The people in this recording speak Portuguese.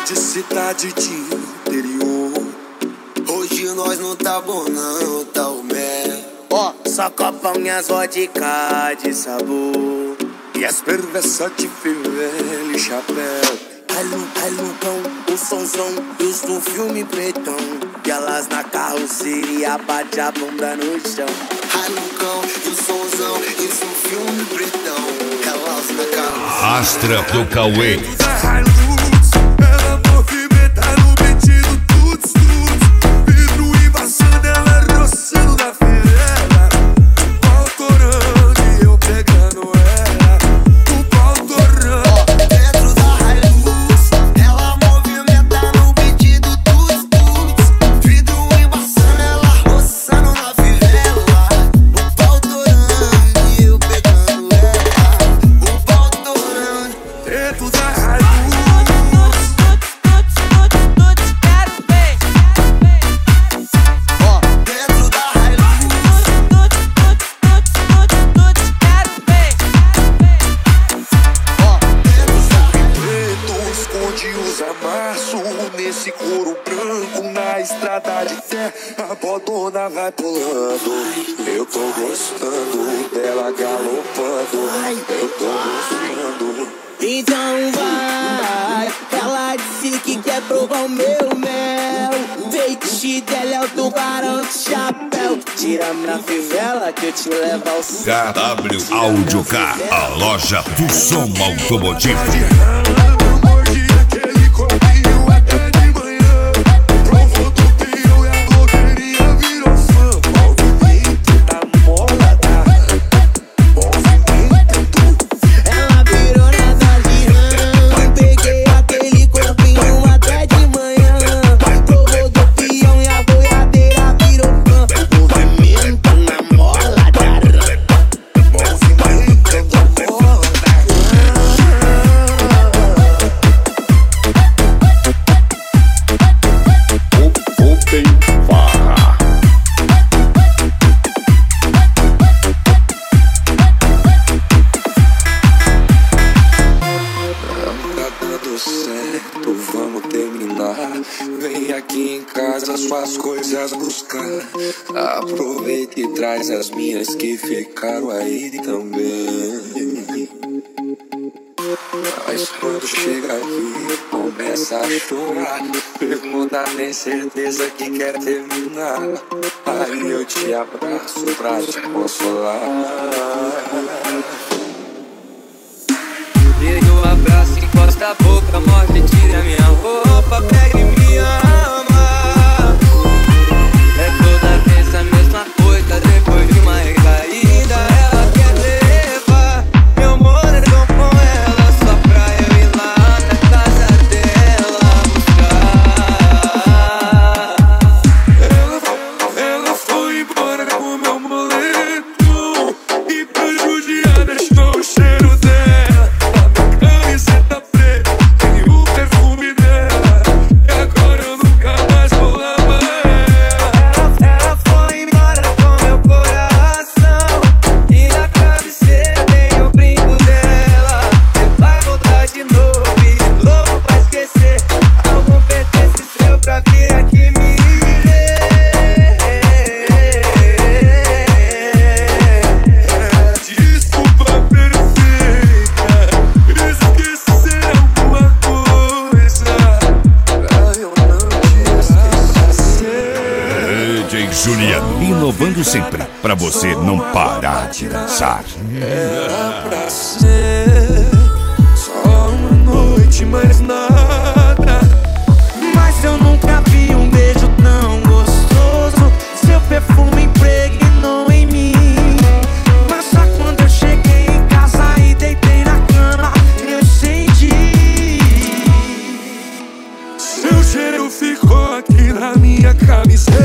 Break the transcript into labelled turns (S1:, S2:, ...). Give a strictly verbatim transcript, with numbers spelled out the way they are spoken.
S1: de cidade de interior. Hoje nós não tá bom não, tá o mé.
S2: Ó, oh, só copão minhas vodka de sabor
S1: e as perversas de fivela e chapéu.
S2: Alô, alugão, o sonzão, eu sou filme pretão. E elas na carroceria bate a bunda no chão.
S1: Alugão, o sonzão, eu sou filme pretão. Elas na carroceria
S3: Astra do Cauê.
S1: Ela movimenta no metido tudo, tudo. Vidro embaçando, ela roçando na fivela. O pau torando e eu pegando ela. O pau torando dentro da Hilux. Ela movimenta no metido tudo, tudo. Vidro embaçando, ela roçando na fivela. O pau torando e eu pegando ela. O pau torando dentro da Hilux. Nesse couro branco na estrada de terra, a bodona vai pulando. Eu tô gostando dela galopando. Eu tô gostando.
S2: Então vai, ela disse que quer provar o meu mel. Feitiço dela é o tubarão de chapéu. Tira-me na fivela que eu te levo ao céu.
S3: K W Audio Car, a loja do som automotivo.
S1: Vamos terminar. Vem aqui em casa suas coisas buscar. Aproveita e traz as minhas que ficaram aí também. Mas quando chega aqui começa a chorar. Pergunta, tem certeza que quer terminar. Aí eu te abraço pra te consolar.
S4: Dê um abraço, encosta a boca, mostra e tira minha roupa, pega e me ama. É toda vez a mesma coisa, depois de uma recaída ela quer levar meu moletom com ela, só pra eu ir lá na casa dela buscar.
S1: Ela, ela foi embora com meu moletom e pra judiar deixou o cheiro dela. Camiseta preta e o perfume dela. E agora eu nunca mais vou lavar ela.
S4: Ela foi embora com meu coração e na cabeceira tem o brinco dela. Você vai voltar de novo e de novo pra esquecer. Algum pertence seu pra vir aqui me ver.
S1: Desculpa perfeita, esquecer alguma coisa pra eu não te esquecer.
S3: D J Juliano, inovando sempre, pra você não parar de dançar.
S1: Era pra ser só uma noite, mais nada.
S2: Mas eu nunca vi um beijo tão gostoso. Seu perfume impregnou em mim. Mas só quando eu cheguei em casa e deitei na cama, eu senti.
S1: Seu cheiro ficou aqui na minha camiseta.